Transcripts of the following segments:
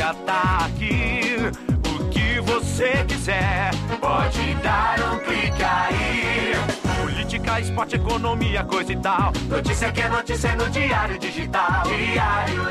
Política tá aqui. O que você quiser, pode dar um clique aí. Política, esporte, economia, coisa e tal. Notícia que é notícia no Diário Digital. Diário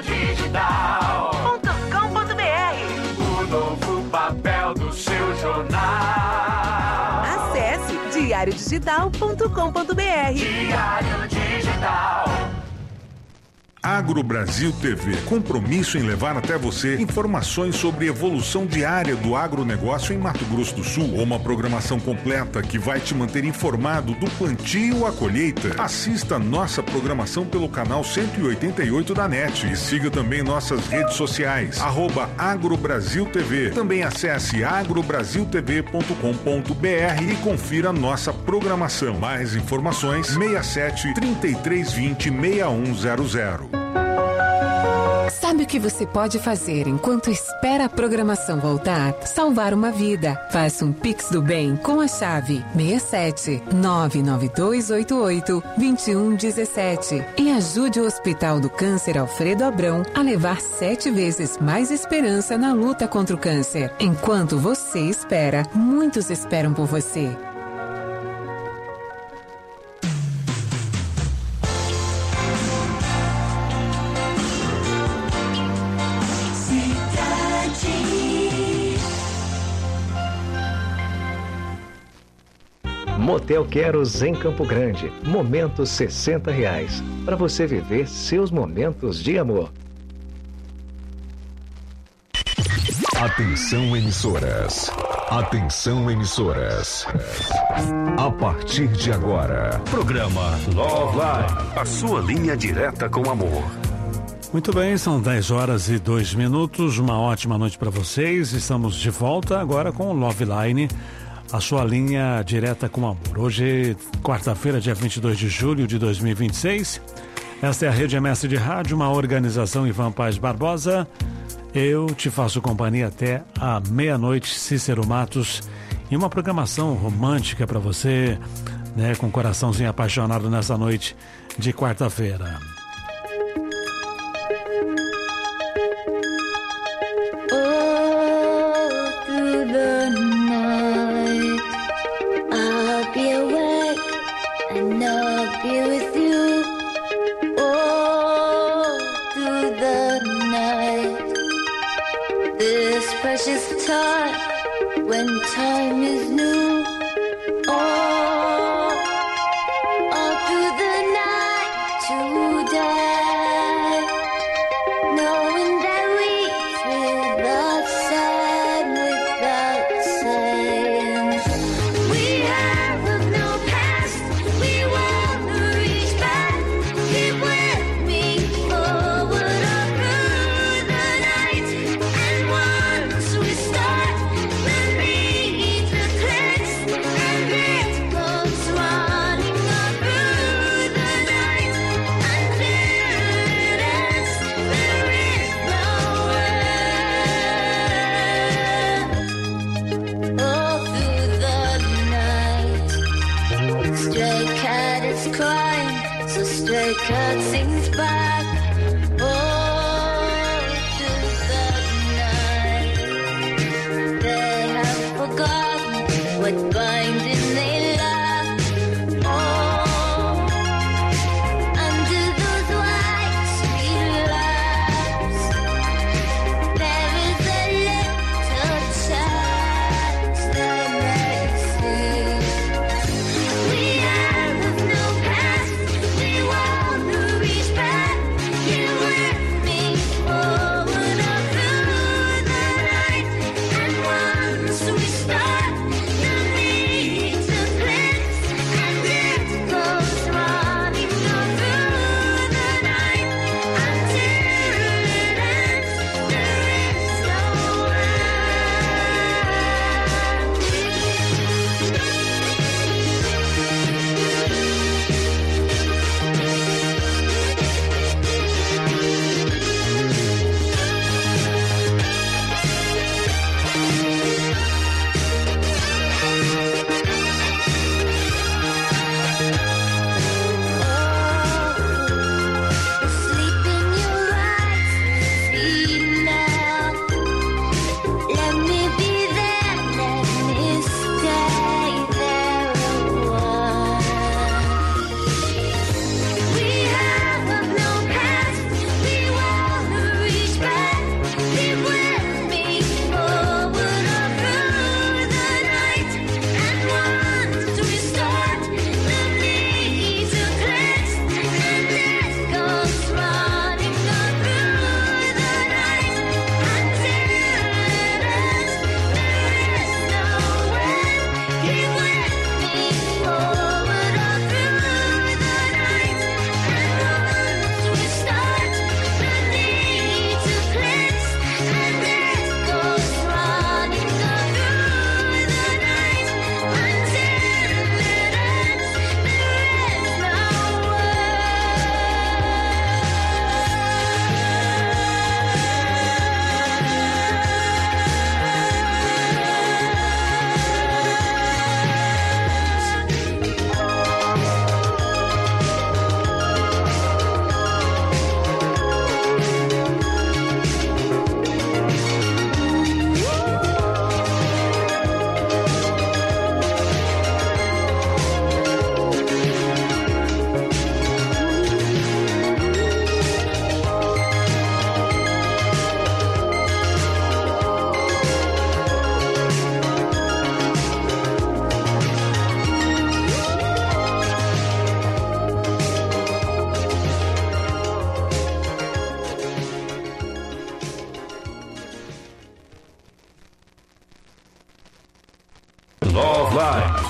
Digital.com.br. O novo papel do seu jornal. Acesse diariodigital.com.br. Diário Digital. Agro Brasil TV, compromisso em levar até você informações sobre evolução diária do agronegócio em Mato Grosso do Sul. Uma programação completa que vai te manter informado do plantio à colheita. Assista nossa programação pelo canal 188 da NET e siga também nossas redes sociais, @AgroBrasilTV. Também acesse agrobrasiltv.com.br e confira nossa programação. Mais informações 67 3320 6100. Sabe o que você pode fazer enquanto espera a programação voltar? Salvar uma vida. Faça um Pix do Bem com a chave 67 99288 2117 e ajude o Hospital do Câncer Alfredo Abrão a levar 7 vezes mais esperança na luta contra o câncer. Enquanto você espera, muitos esperam por você. Motel Queros em Campo Grande. Momentos R$60 para você viver seus momentos de amor. Atenção, emissoras. Atenção, emissoras. A partir de agora, programa Love Line, a sua linha direta com amor. Muito bem, são 10h02. Uma ótima noite para vocês. Estamos de volta agora com o Love Line, a sua linha direta com amor. Hoje, quarta-feira, dia 22 de julho de 2026. Esta é a Rede MS de Rádio, uma organização Ivan Paz Barbosa. Eu te faço companhia até a meia-noite, Cícero Matos, e uma programação romântica para você, né, com um coraçãozinho apaixonado nessa noite de quarta-feira. When time is new, all through the night today, knowing that we without sad, without saying, we have no past, we want to reach back, keep with me forward all through the night, and once we start, stray cat sings back all through the night. They have forgotten what binding they love. Oh, under those white sweet lips, there is a little chance that makes it. We have no past, we want to reach back.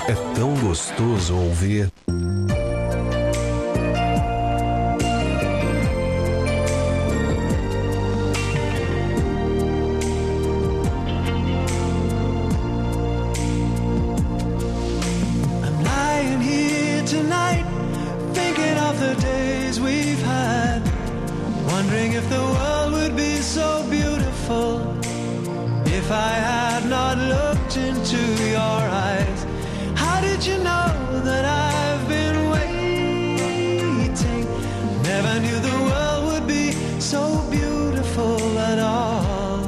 É tão gostoso ouvir. If the world would be so beautiful, if I had not looked into your eyes, how did you know that I've been waiting? Never knew the world would be so beautiful at all.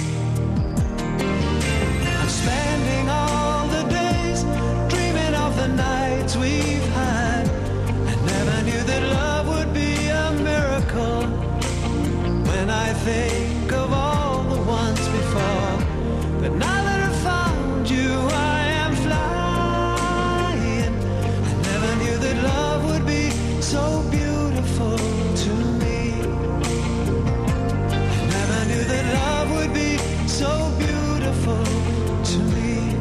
I'm spending all the days dreaming of the nights we've had. I never knew that love would be a miracle. When I think of all the ones before, but now that I've found you, I am flying. I never knew that love would be so beautiful to me. I never knew that love would be so beautiful to me.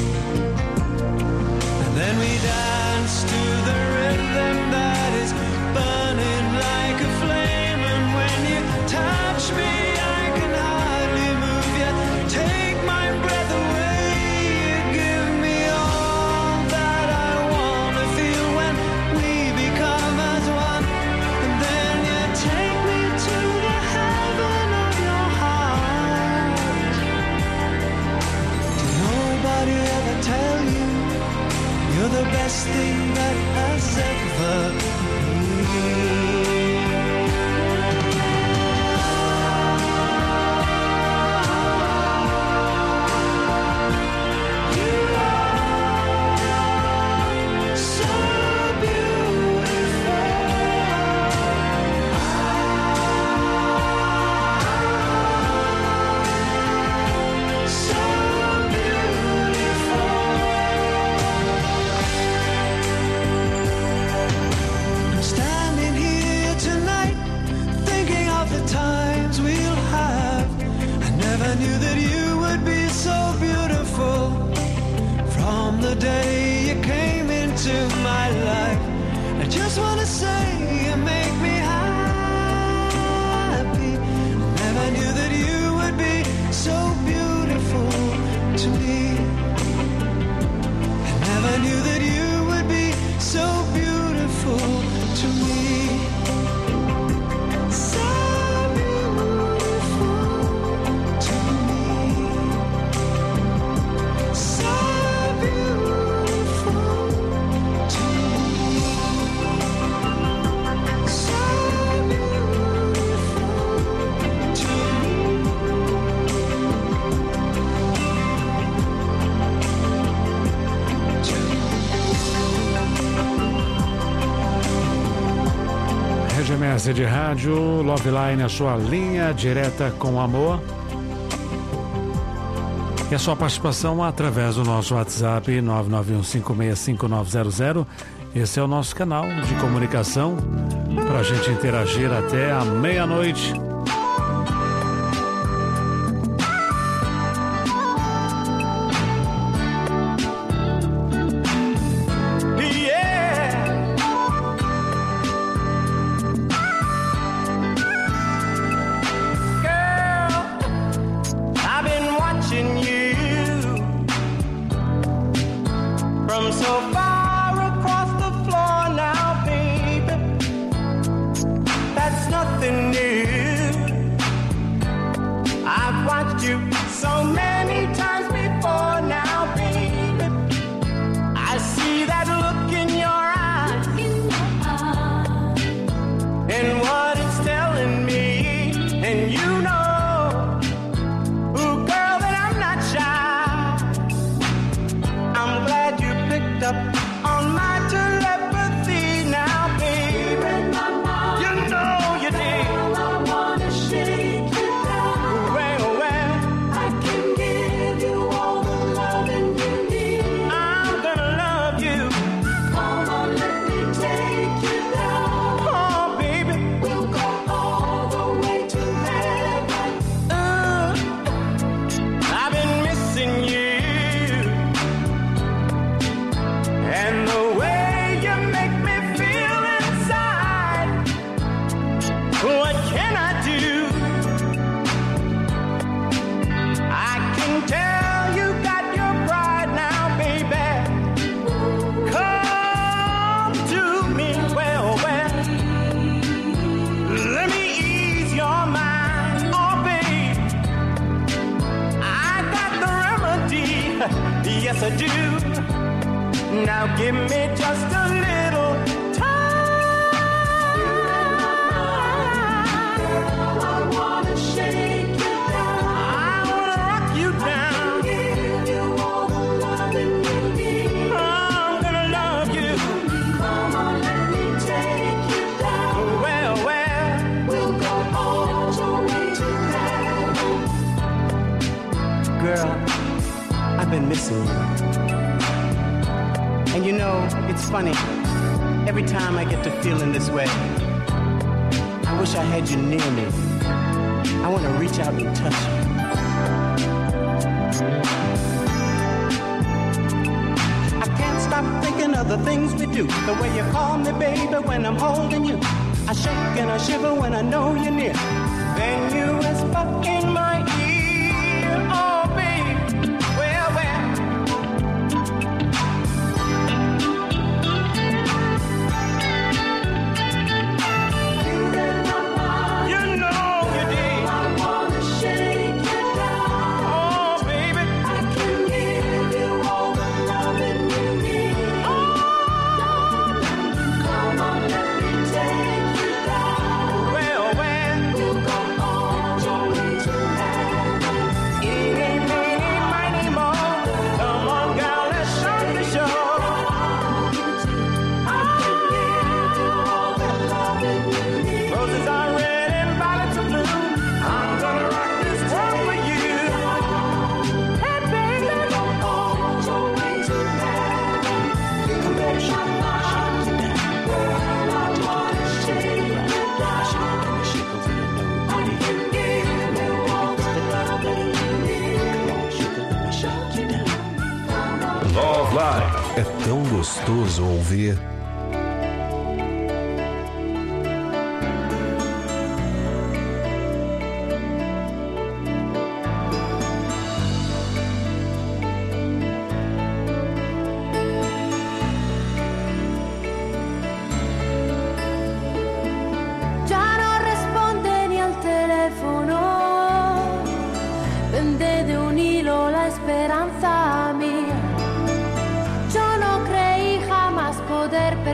And then we dance to the rhythm that is burning like a flame, and when you touch me, I can hardly move yet. Take my breath away. You give me all that I want to feel when we become as one. And then you take me to the heaven of your heart. Did nobody ever tell you you're the best thing that has ever been? Knew that you would be so beautiful from the day you came into my life. I just want to say you make me happy. Never knew that you would be so beautiful to me. I never knew that you would be so beautiful to me. GMS de rádio, Love Line, a sua linha direta com amor. E a sua participação através do nosso WhatsApp 991565900. Esse é o nosso canal de comunicação para a gente interagir até a meia-noite. Up Yes, I do. Now give me just a little time. Girl, I wanna shake you down. I wanna rock you down. Give you all the loving you need. I'm gonna love you. Come on, let me take you down. Well, we'll go all the way to heaven. Girl, I've been missing you. And you know, it's funny, every time I get to feeling this way, I wish I had you near me. I want to reach out and touch you. I can't stop thinking of the things we do. The way you call me, baby, when I'm holding you. I shake and I shiver when I know you're near. Then you whisper in my ear, oh, baby, well. É tão gostoso ouvir. Ya no responde ni al teléfono, pende de un hilo la esperanza mía. Yo no creí jamás poder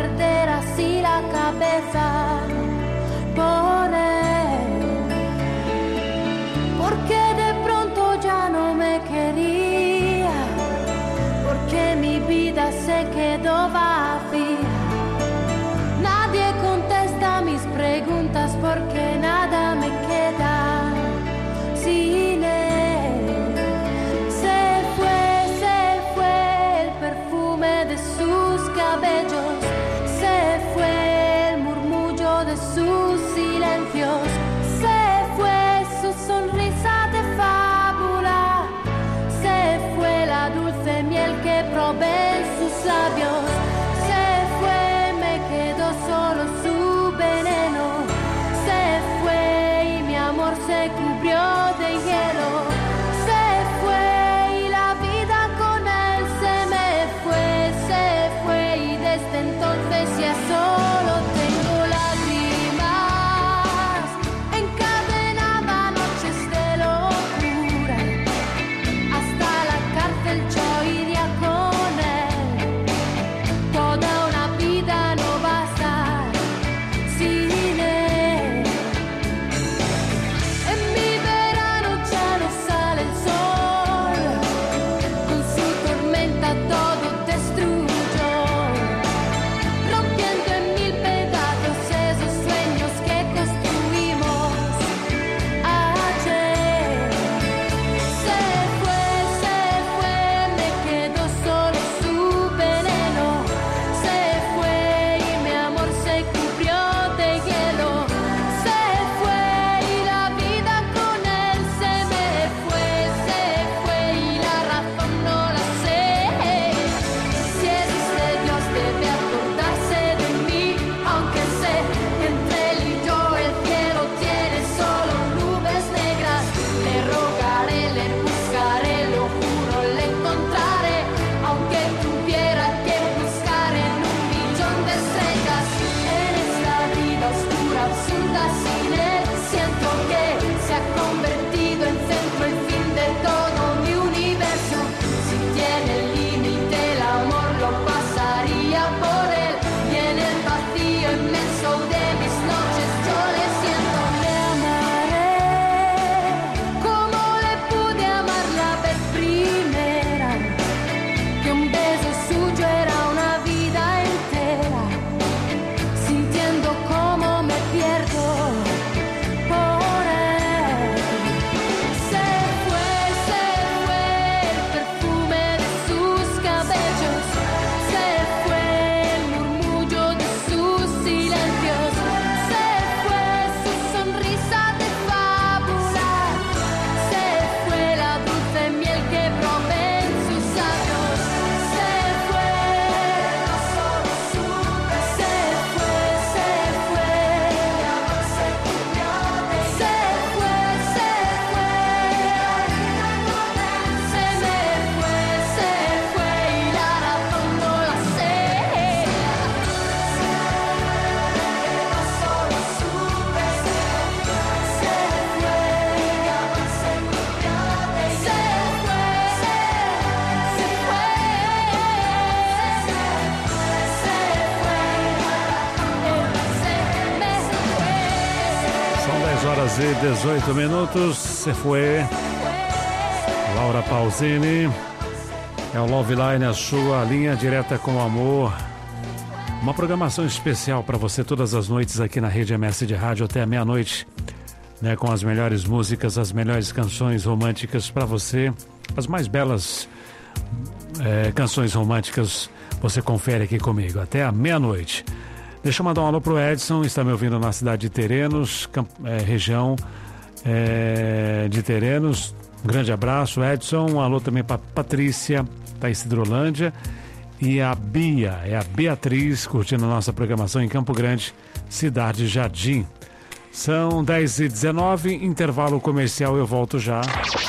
e 18 minutos. Se foi Laura Pausini. É o Love Line, a sua linha direta com o amor. Uma programação especial para você todas as noites aqui na Rede MS de Rádio até a meia-noite, né, com as melhores músicas, as melhores canções românticas para você. As mais belas canções românticas você confere aqui comigo até a meia-noite. Deixa eu mandar um alô pro Edson, está me ouvindo na cidade de Terenos, região de Terenos. Um grande abraço, Edson. Um alô também para Patrícia, tá em Cidrolândia. E a Bia, a Beatriz, curtindo a nossa programação em Campo Grande, Cidade Jardim. São 10h19, intervalo comercial, eu volto já.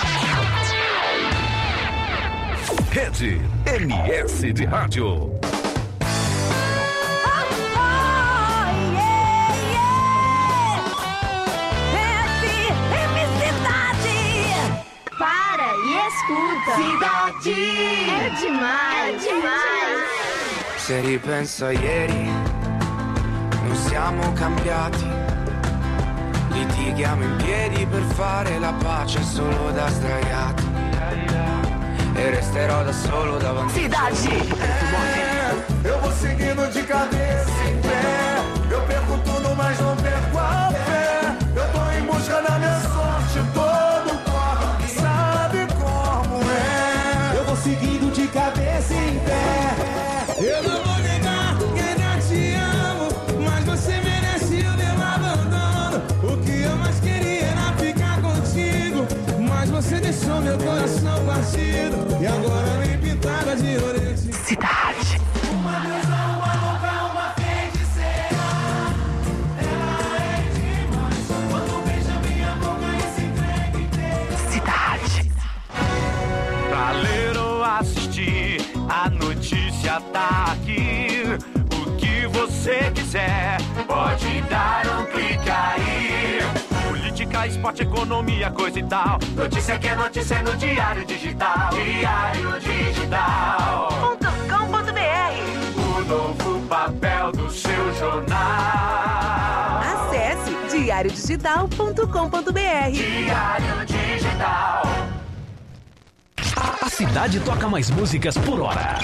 Rede MS de Rádio. Escuta. Cidade é demais, é demais. Se ripenso a ieri, non siamo cambiati. Litighiamo in piedi per fare la pace solo da sdraiati. E resterò da solo davanti. Cidade. Eu vou seguindo de cabeça em pé. Eu perco tudo, mas não perco a fé. Eu tô em busca da minha sorte, todo corre, sabe como é. Eu vou seguindo de cabeça em pé. Eu não vou negar que ainda te amo, mas você merece o meu abandono. O que eu mais queria era ficar contigo, mas você deixou meu coração partido. E agora vem pintada de orelha. Cidade. Uma deusa, uma louca, uma feiticeira. Ela é demais. Quando beija minha boca e se entrega inteira. Cidade. Pra ler ou assistir, a notícia tá aqui. O que você quiser, pode dar um clique aí. Política, esporte, economia, coisa e tal. Notícia que é notícia no Diário Digital. Diário Digital.com.br. O novo papel do seu jornal. Acesse diariodigital.com.br. Diário Digital. A cidade toca mais músicas por hora.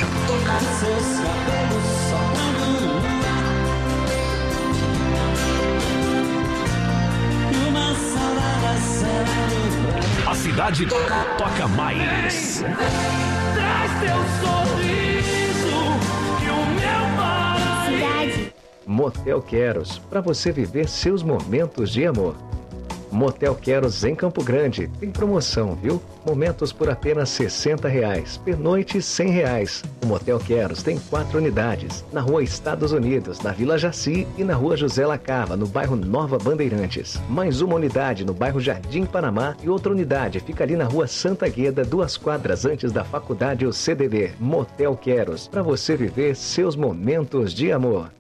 A cidade toca mais. Traz teu sorriso que o meu pai. Cidade. Motel Queros, para você viver seus momentos de amor. Motel Queros em Campo Grande. Tem promoção, viu? Momentos por apenas R$60. Pernoite R$100. O Motel Queros tem 4 unidades. Na Rua Estados Unidos, na Vila Jaci e na Rua José Lacava, no bairro Nova Bandeirantes. Mais uma unidade no bairro Jardim Panamá e outra unidade fica ali na Rua Santa Gueda, 2 quadras antes da faculdade o CDB. Motel Queros, para você viver seus momentos de amor.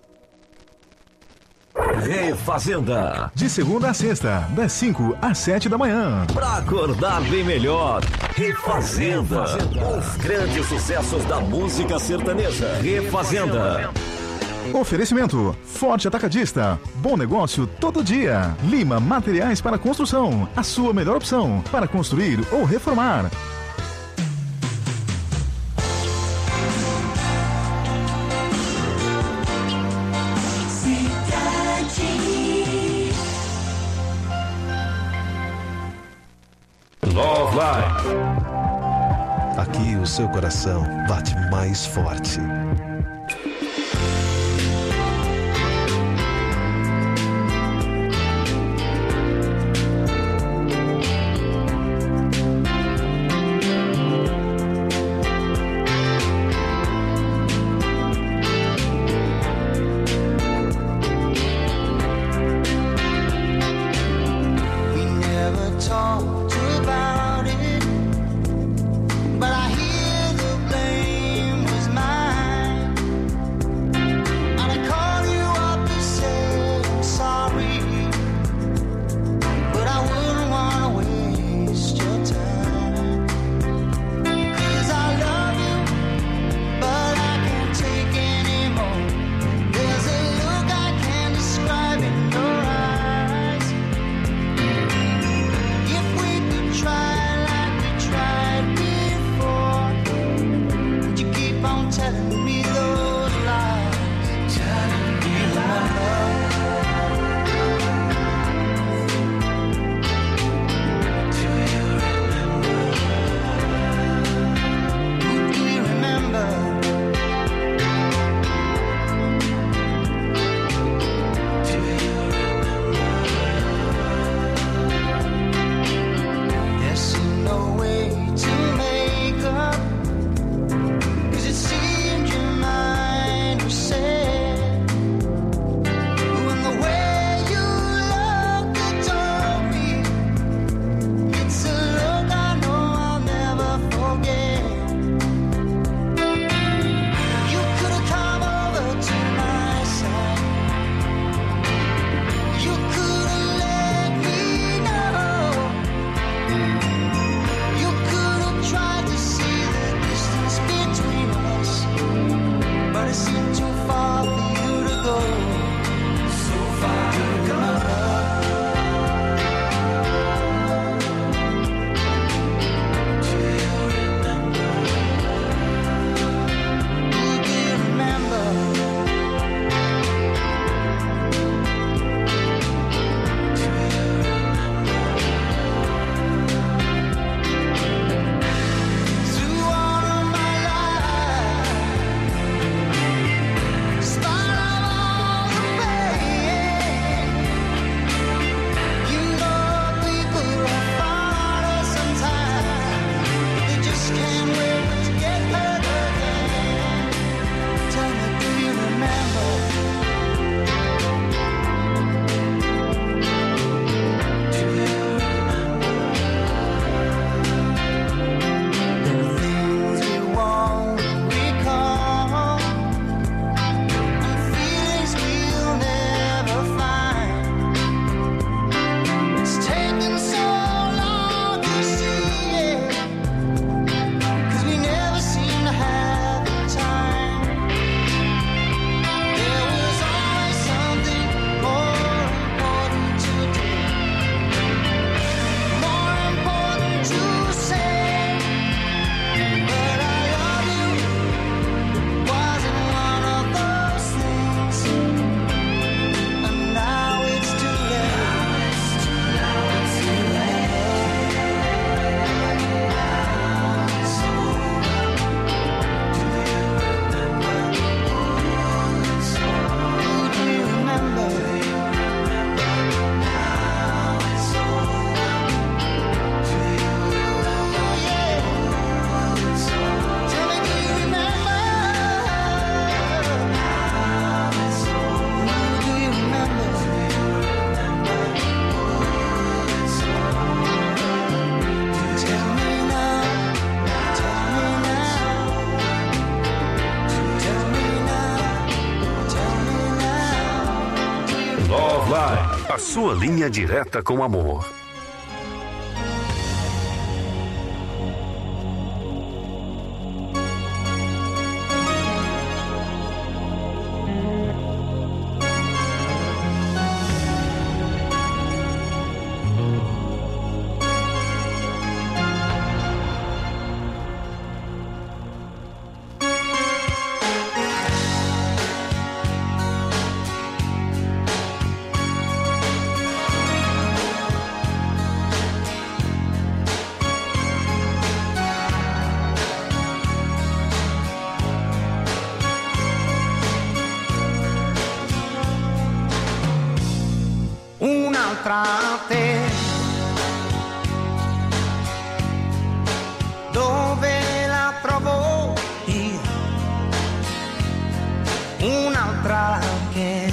Refazenda. De segunda a sexta, das 5 às 7 da manhã. Pra acordar bem melhor. Refazenda. Os grandes sucessos da música sertaneja. Refazenda. Oferecimento: Forte Atacadista. Bom negócio todo dia. Lima Materiais para Construção. A sua melhor opção para construir ou reformar. Love Line. Aqui o seu coração bate mais forte. sua linha direta com amor. Un'altra te, dove la trovo io? Un'altra che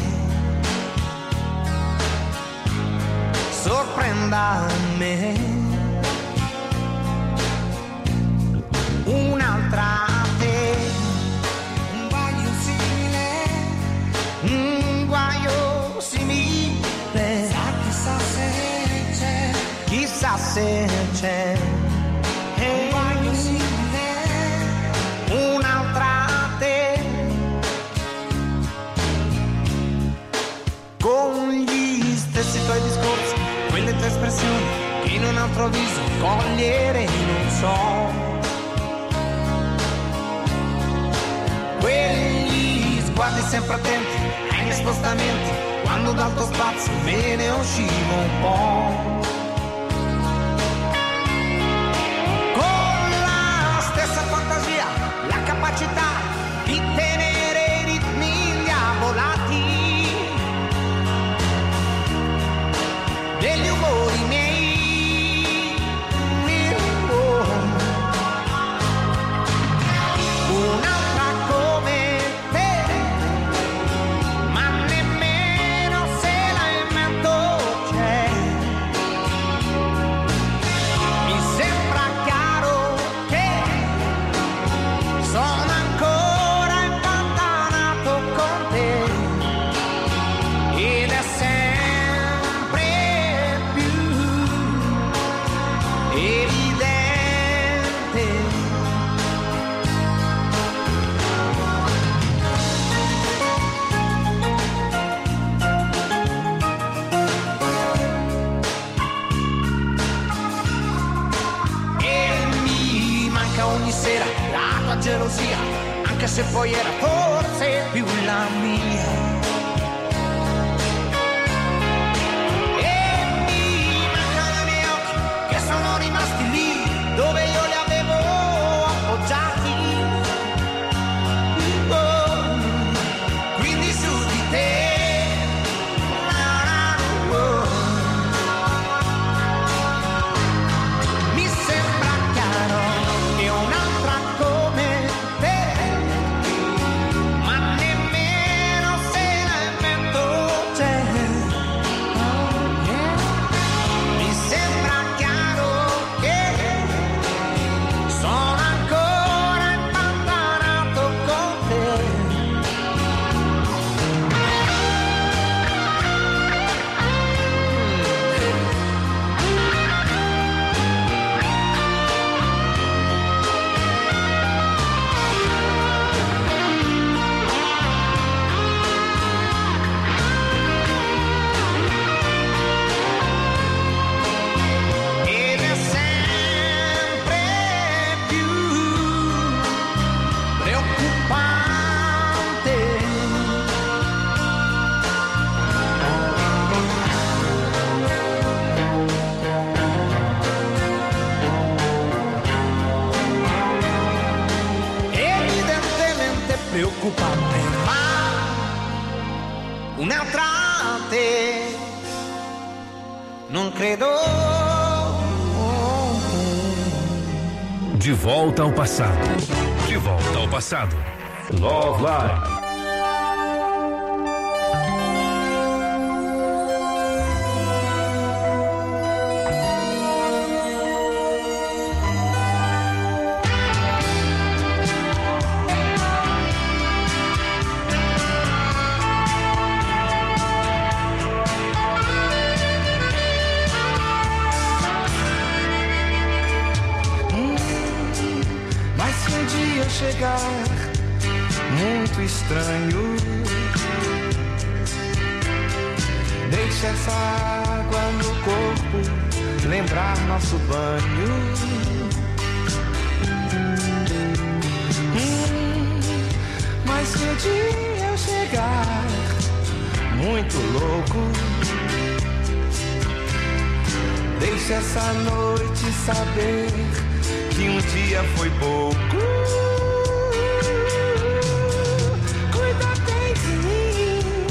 sorprenda me. Un'altra te, un guaio simile, un guaio simile. Chissà se c'è un guaio simile, un'altra te, con gli stessi tuoi discorsi, quelle tue espressioni che in un altro viso cogliere non so, quegli sguardi sempre attenti ai miei spostamenti, quando dal tuo spazio me ne uscivo un po'. Con la stessa fantasia, la capacità di tenere i ritmi indiavolati degli umori miei. Un'altra come te, ma nemmeno se la invento c'è. Mi sembra chiaro che sono ancora impantanato con te ed è sempre più evidente. E mi manca ogni sera la tua gelosia, anche se poi era forse più la mia. E mi mancano i miei occhi che sono rimasti lì dove io li avevo appoggiati. Oh, quindi su di te. Mi sembra chiaro che un'altra come te, ma nemmeno se la invento c'è. Mi sembra chiaro che sono ancora impantanato con te. Ed è sempre più preoccupante. Evidentemente preoccupante, ma un'altra te non credo. De volta ao passado. De volta ao passado. Love Live. chegar, muito estranho. Deixa essa água no corpo lembrar nosso banho. Mas se um dia eu chegar muito louco, deixa essa noite saber que um dia foi pouco. Cuida bem de mim,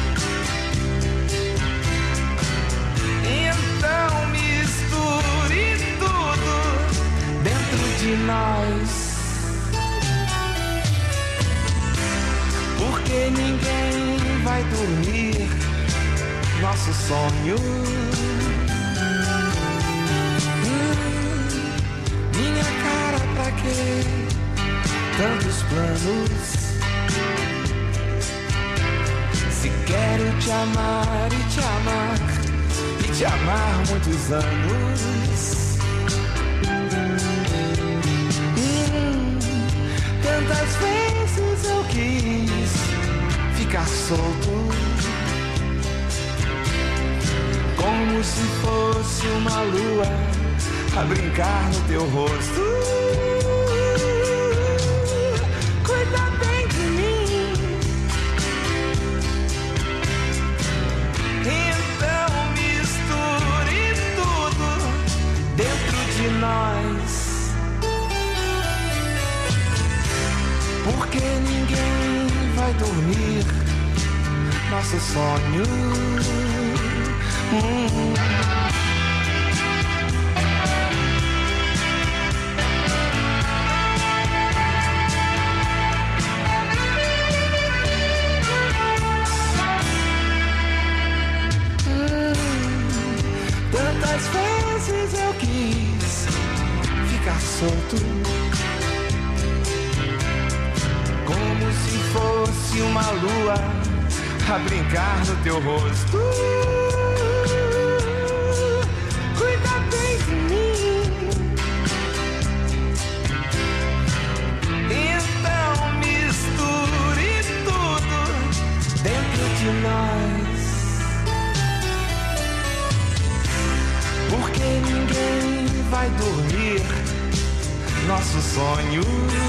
então misture tudo dentro de nós, porque ninguém vai dormir nosso sonho. Minha cara, pra quê? Tantos planos. Se quero te amar e te amar e te amar muitos anos. Tantas vezes eu quis ficar solto, como se fosse uma lua a brincar no teu rosto. Cuida bem de mim, então misture tudo dentro de nós, porque ninguém vai dormir nosso sonho. Tantas vezes eu quis ficar solto, como se fosse uma lua a brincar no teu rosto. Cuida bem de mim, então misture tudo dentro de nós, porque ninguém vai dormir nosso sonho.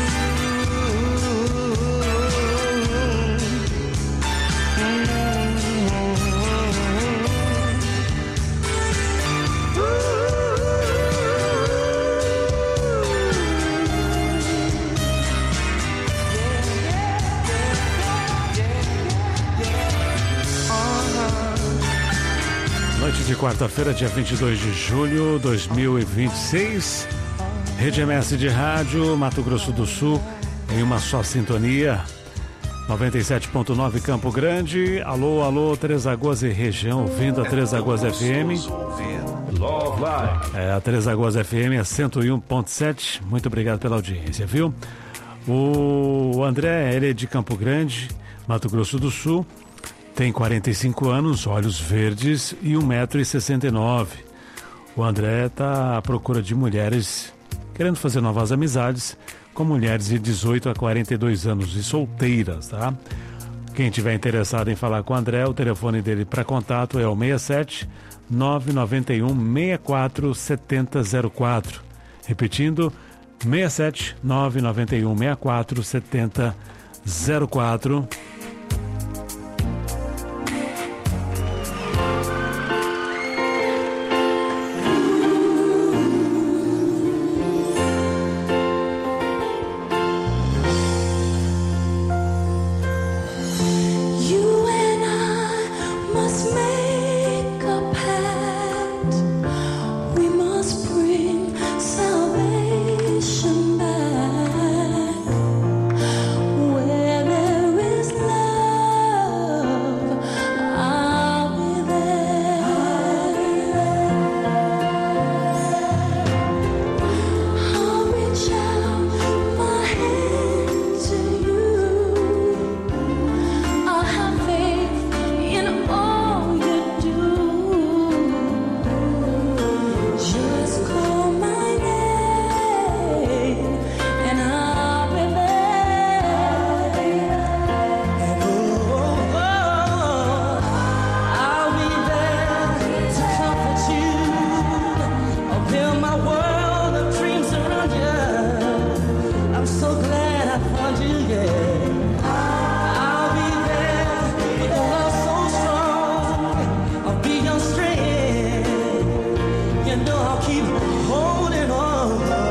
Noite de quarta-feira, dia 22 de julho de 2026. Rede MS de Rádio, Mato Grosso do Sul, em uma só sintonia. 97.9 Campo Grande. Alô, alô, Três Lagoas e região, ouvindo a Três Lagoas FM. A Três Lagoas FM é 101.7. Muito obrigado pela audiência, viu? O André, ele é de Campo Grande, Mato Grosso do Sul. Tem 45 anos, olhos verdes e 1,69 m. O André está à procura de mulheres querendo fazer novas amizades com mulheres de 18 a 42 anos e solteiras, tá? Quem tiver interessado em falar com o André, o telefone dele para contato é o 67 991 64 7004. Repetindo, 67 991 64 7004. Where there is love. keep holding on.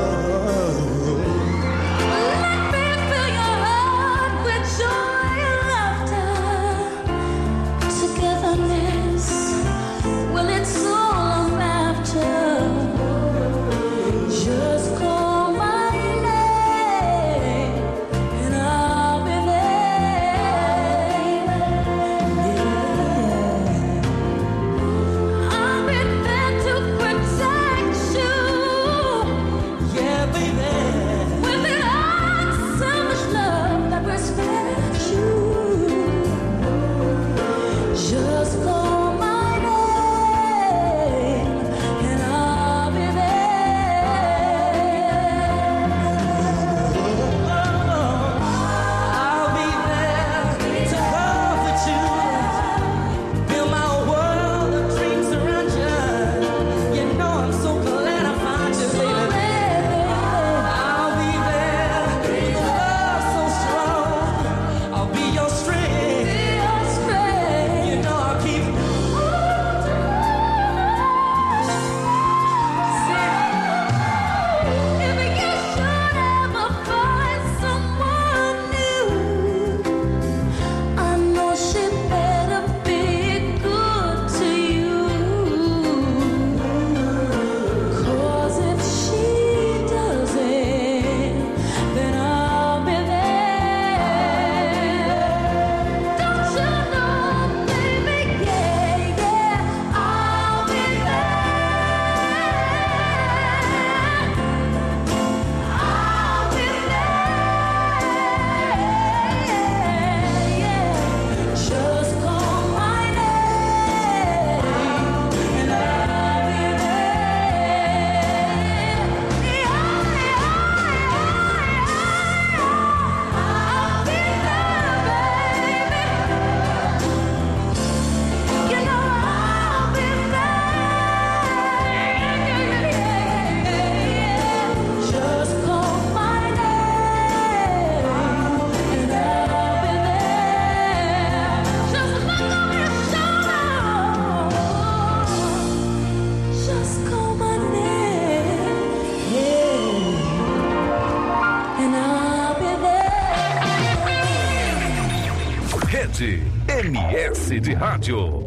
Let me fill your heart with joy and laughter. Togetherness, well, it's all I'm after. Just call my name and I'll be there. I'll be there to protect you. Yeah, baby. With the unselfish love that respects you. Just call my name and I'll be I'll be there to comfort you. Build my world of dreams around you. You know I'm so glad I found you, baby. I'll be there with a love so strong. I'll be your strength. You know I'll keep. If you should ever find someone new, I know she better be good to you. 'Cause if she doesn't, then I'll be there. Don't you know, baby? Yeah, yeah, I'll be Just call my name and I'll be there. I'll be there, baby. You know I'll be there. Just call my name and I'll be there. Just look over your shoulder. Just call my name, and I'll be there. Rede MS de Rádio.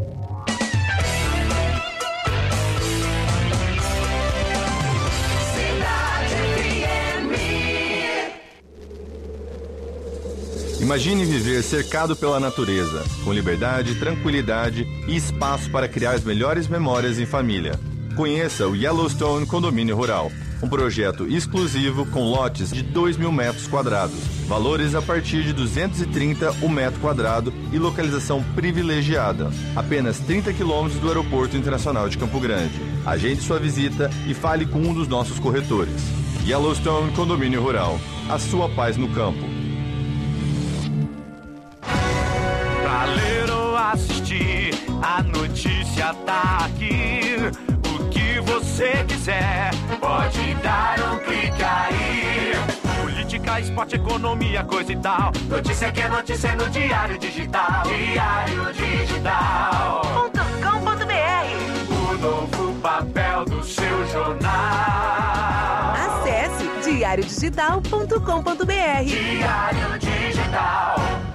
Imagine viver cercado pela natureza, com liberdade, tranquilidade e espaço para criar as melhores memórias em família. Conheça o Yellowstone Condomínio Rural, um projeto exclusivo com lotes de 2.000 metros quadrados, valores a partir de 230 o metro quadrado e localização privilegiada, apenas 30 quilômetros do Aeroporto Internacional de Campo Grande. Agende sua visita e fale com um dos nossos corretores. Yellowstone Condomínio Rural, a sua paz no campo. Pra ler ou assistir, a notícia tá aqui. O que você quiser, pode dar um clique aí. Política, esporte, economia, coisa e tal. Notícia que é notícia no Diário Digital. Diário Digital.com.br. O novo papel do seu jornal. Acesse diariodigital.com.br. Diário Digital.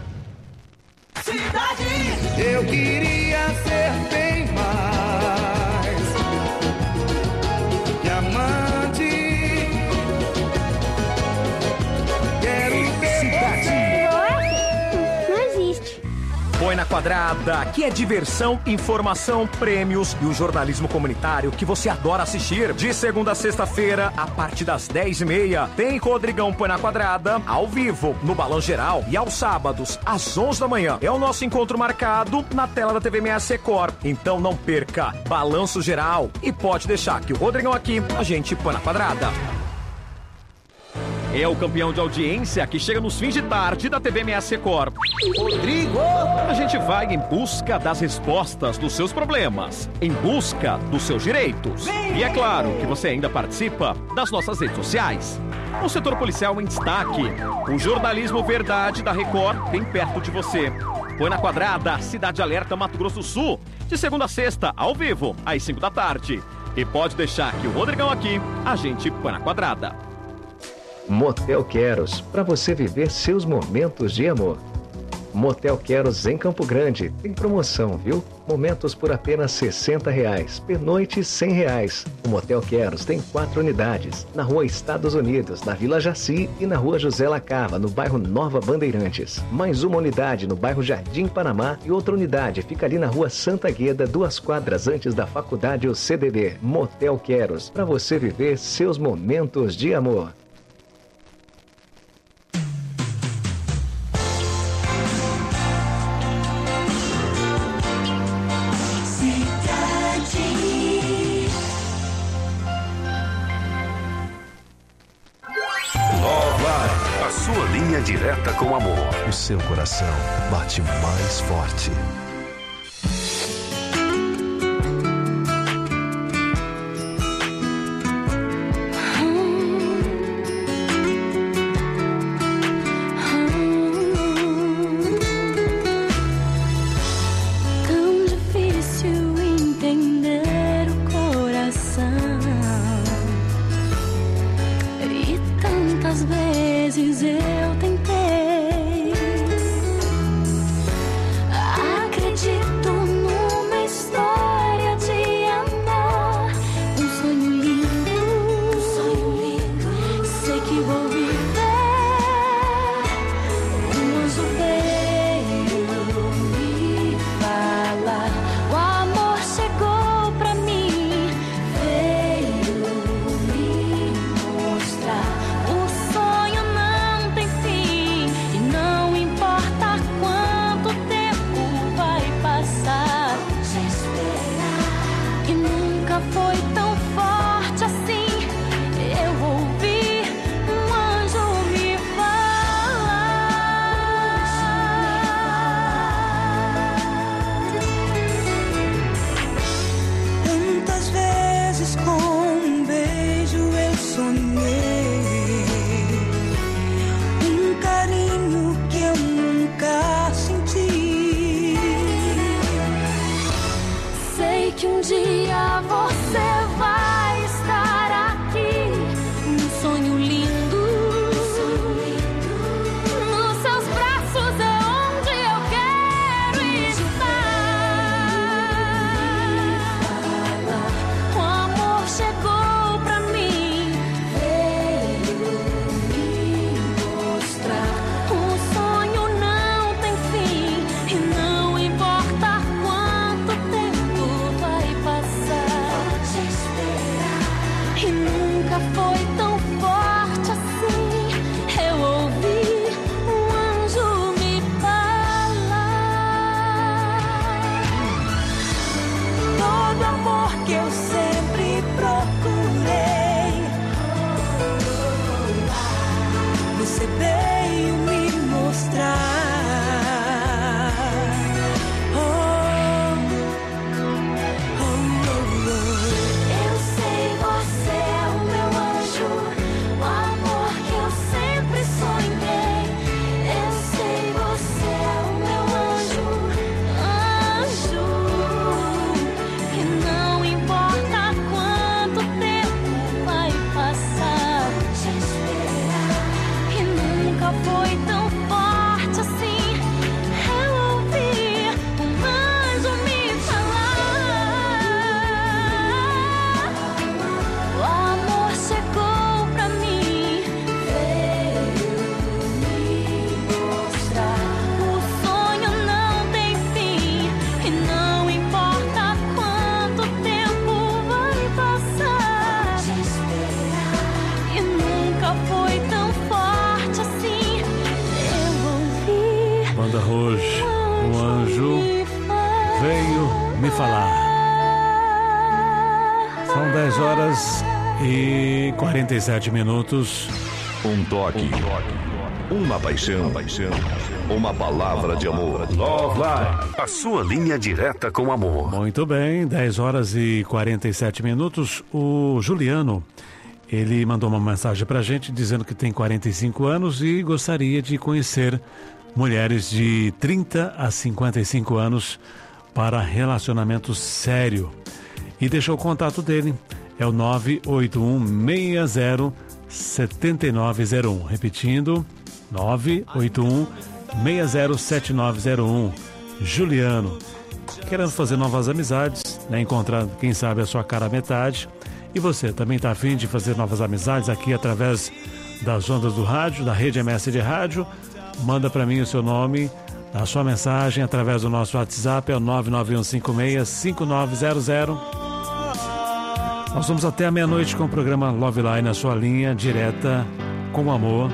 Cidade. Eu queria ser bem mais que amante. Quero ter Cidade. Não existe. Põe na Quadrada, aqui é diversão, informação, prêmios e o jornalismo comunitário que você adora assistir. De segunda a sexta-feira, a partir das 10h30, tem Rodrigão Põe na Quadrada, ao vivo, no Balão Geral, e aos sábados, às 11 da manhã. É o nosso encontro marcado na tela da TV MS Record. Então não perca, Balanço Geral. E pode deixar que o Rodrigão aqui, a gente põe na quadrada. É o campeão de audiência que chega nos fins de tarde da TV MS Record. Rodrigo! A gente vai em busca das respostas dos seus problemas, em busca dos seus direitos. E é claro que você ainda participa das nossas redes sociais. O setor policial em destaque. O jornalismo verdade da Record bem perto de você. Põe na Quadrada, Cidade Alerta, Mato Grosso do Sul. De segunda a sexta, ao vivo, às 5 da tarde. E pode deixar que o Rodrigão aqui, a gente põe na quadrada. Motel Queros, para você viver seus momentos de amor. Motel Queros em Campo Grande, tem promoção, viu? Momentos por apenas R$60, pernoite R$100. O Motel Queros tem 4 unidades, na Rua Estados Unidos, na Vila Jaci e na Rua José Lacava, no bairro Nova Bandeirantes. Mais uma unidade no bairro Jardim Panamá e outra unidade fica ali na Rua Santa Gueda, 2 quadras antes da faculdade ou CDB. Motel Queros, para você viver seus momentos de amor. A sua linha direta com amor. O seu coração bate mais forte. Tão difícil entender o coração. E tantas vezes eu tentei. Acredito numa história de amor. Um sonho lindo, sei que vou viver. Um anjo veio me falar. O amor chegou pra mim, veio me mostrar. O sonho não tem fim e não importa quanto tempo vai passar. Se esperar e nunca foi tão forte assim. Eu ouvi um anjo me falar. Tantas vezes com um beijo eu sonhei, um carinho que eu nunca senti. Sei que um dia você vai estar aqui, um sonho lindo. Nos seus braços é onde eu quero estar. O amor chegou pra mim, veio me mostrar. O sonho não tem fim e não importa quanto tempo vai passar. Se esperar e nunca foi tão forte assim. Eu ouvi um anjo me falar. Todo amor que eu sempre procurei, você veio me mostrar. Eu sei, você é o meu anjo, o amor que eu sempre sonhei. Eu sei, você é o meu anjo, anjo. E não importa quanto tempo vai passar. Se esperar e nunca foi tão forte assim. Eu ouvi um anjo me falar. O amor chegou pra mim, veio me mostrar. O sonho não tem fim e não importa quanto tempo vai passar. Se esperar e nunca foi tão forte assim. Eu ouvi Banda Rouge, o anjo veio me falar. São 10 horas e 47 minutos. Um toque, uma paixão, uma palavra de amor. Love Line, a sua linha direta com amor. Muito bem, 10 horas e 47 minutos. O Juliano, ele mandou uma mensagem pra gente dizendo que tem 45 anos e gostaria de conhecer mulheres de 30 a 55 anos para relacionamento sério. e deixou o contato dele. É o 981607901. Repetindo, 981607901. Juliano, querendo fazer novas amizades, né? Encontrar, quem sabe, a sua cara metade. E você também está afim de fazer novas amizades aqui através das ondas do rádio, da rede MS de rádio? Manda para mim o seu nome, a sua mensagem através do nosso WhatsApp, é o 991565900. Nós vamos até a meia-noite com o programa Love Line, na sua linha direta com amor.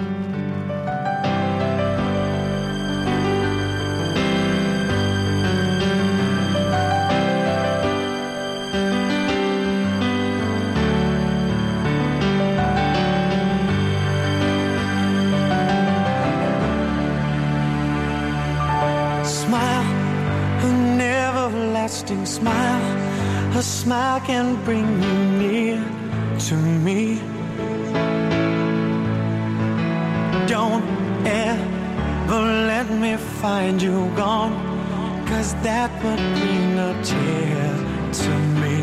A smile can bring you near to me. Don't ever let me find you gone, 'cause that would bring a tear to me.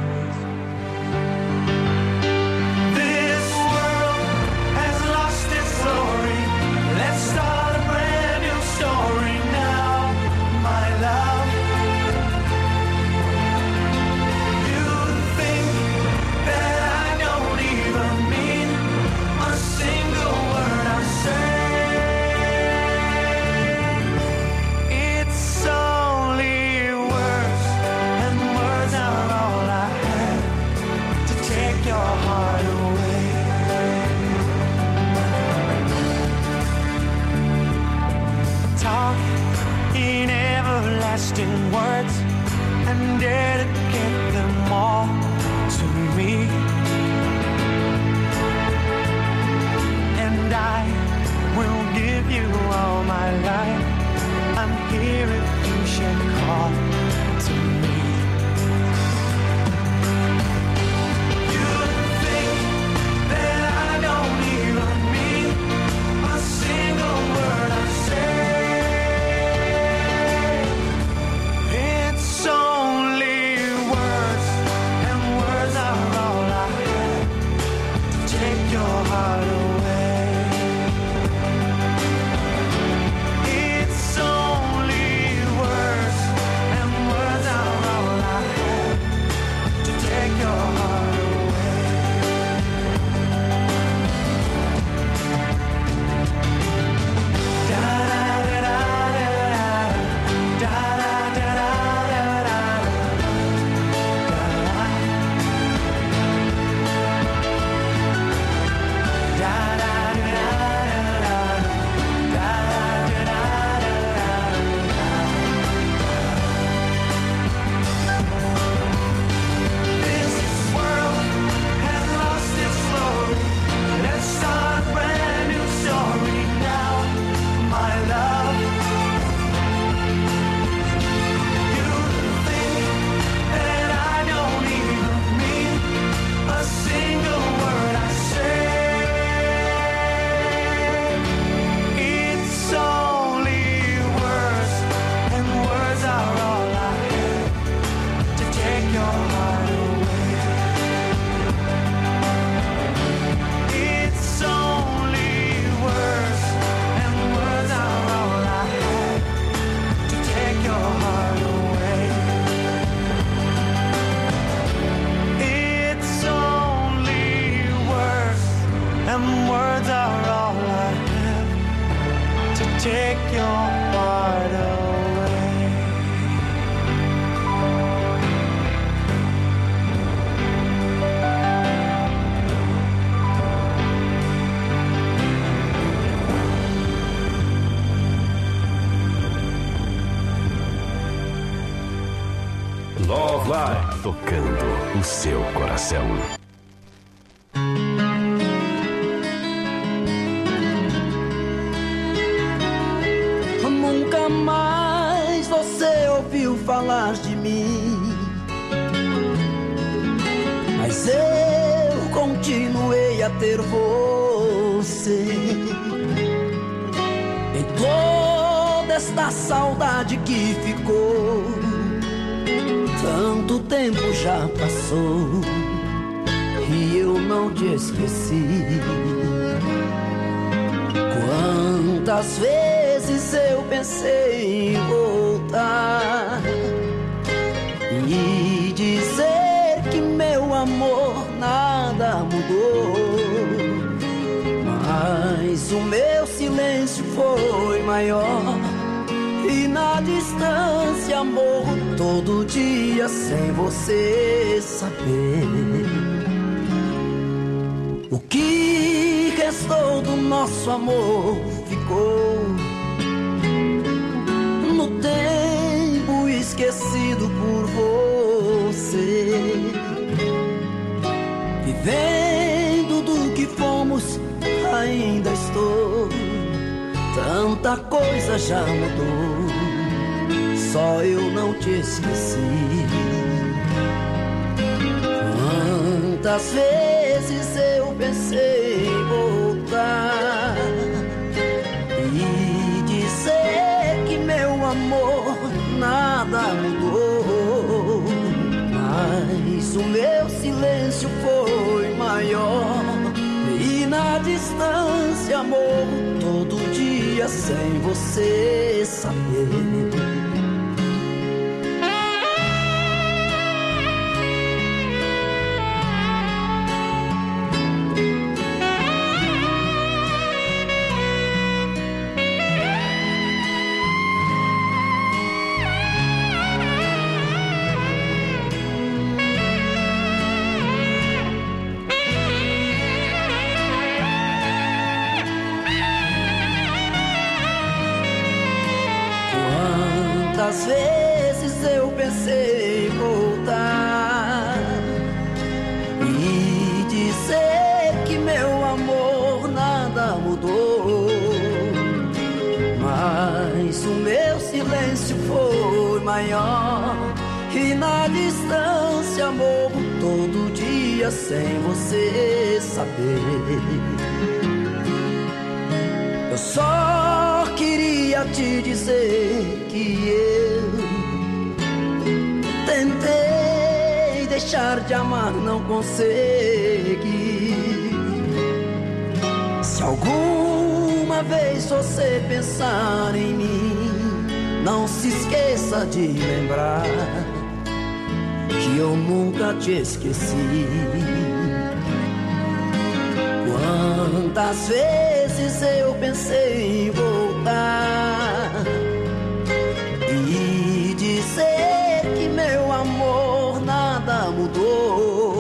This world has lost its glory. Let's start a brand new story now, my love. Words and dedicate them all to me, and I will give you all my life. I'm here if you should call to me. You think that I don't even mean a single word I say. Love Line, tocando o seu coração. Nunca mais você ouviu falar de mim, mas eu continuei a ter você. Em toda esta saudade que ficou, Tanto tempo já passou e eu não te esqueci. Quantas vezes eu pensei em voltar e dizer que meu amor nada mudou, mas o meu silêncio foi maior. E na distância morro todo dia sem você saber. O que restou do nosso amor ficou no tempo esquecido por você. Vivendo do que fomos, ainda estou. Tanta coisa já mudou, só eu não te esqueci. Quantas vezes eu pensei em voltar e dizer que meu amor nada mudou, mas o meu silêncio foi maior. E na distância morro todo dia sem você saber. Quantas vezes eu pensei em voltar e dizer que meu amor nada mudou, mas o meu silêncio foi maior. E na distância morro todo dia sem você saber. Eu só queria te dizer que eu tentei deixar de amar, não consegui. Se alguma vez você pensar em mim, não se esqueça de lembrar que eu nunca te esqueci. Quantas vezes eu pensei em voltar e dizer que meu amor nada mudou,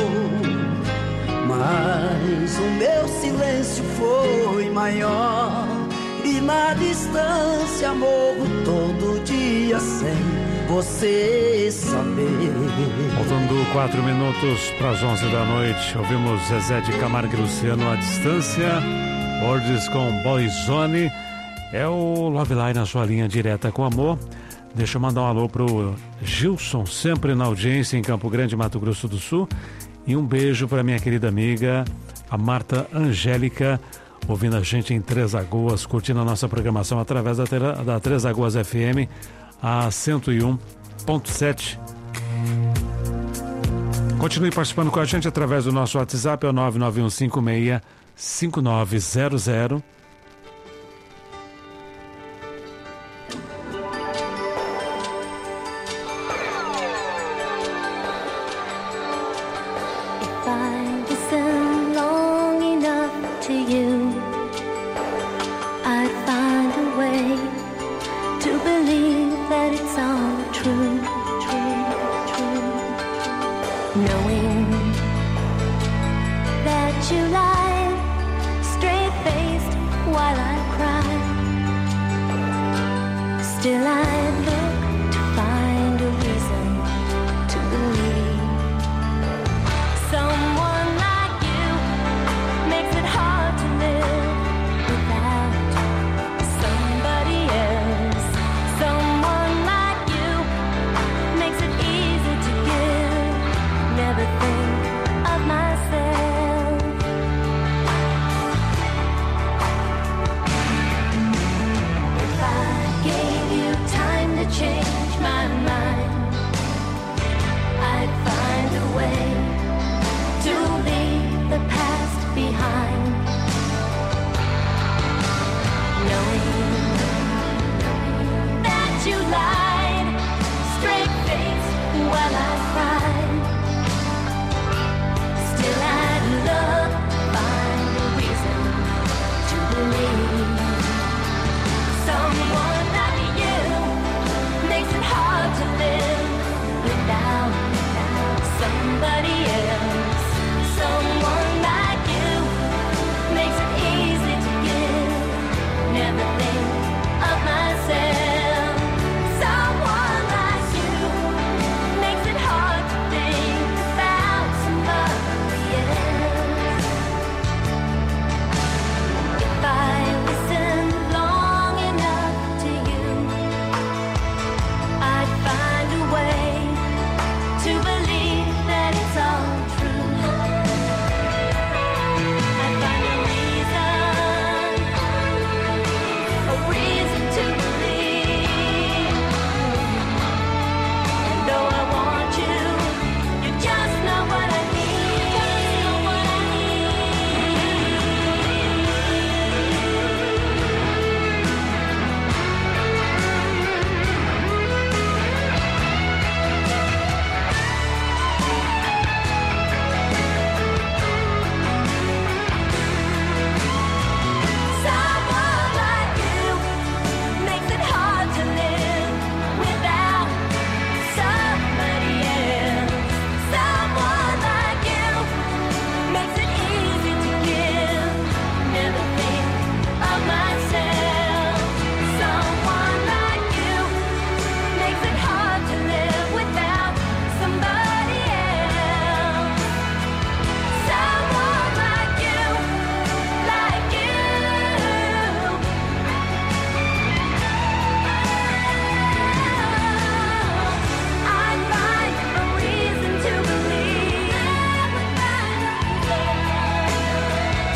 mas o meu silêncio foi maior. E na distância morro todo dia sem você saber. Faltando 4 minutos para as 11 da noite, ouvimos Zezé de Camargo e Luciano à distância. Bordes com Boyzone. É o Love Line na sua linha direta com amor. Deixa eu mandar um alô pro Gilson, sempre na audiência em Campo Grande, Mato Grosso do Sul. E um beijo para minha querida amiga, a Marta Angélica, ouvindo a gente em Três Lagoas, curtindo a nossa programação através da Três Lagoas FM, a 101.7. Continue participando com a gente através do nosso WhatsApp, é o 99156-5900.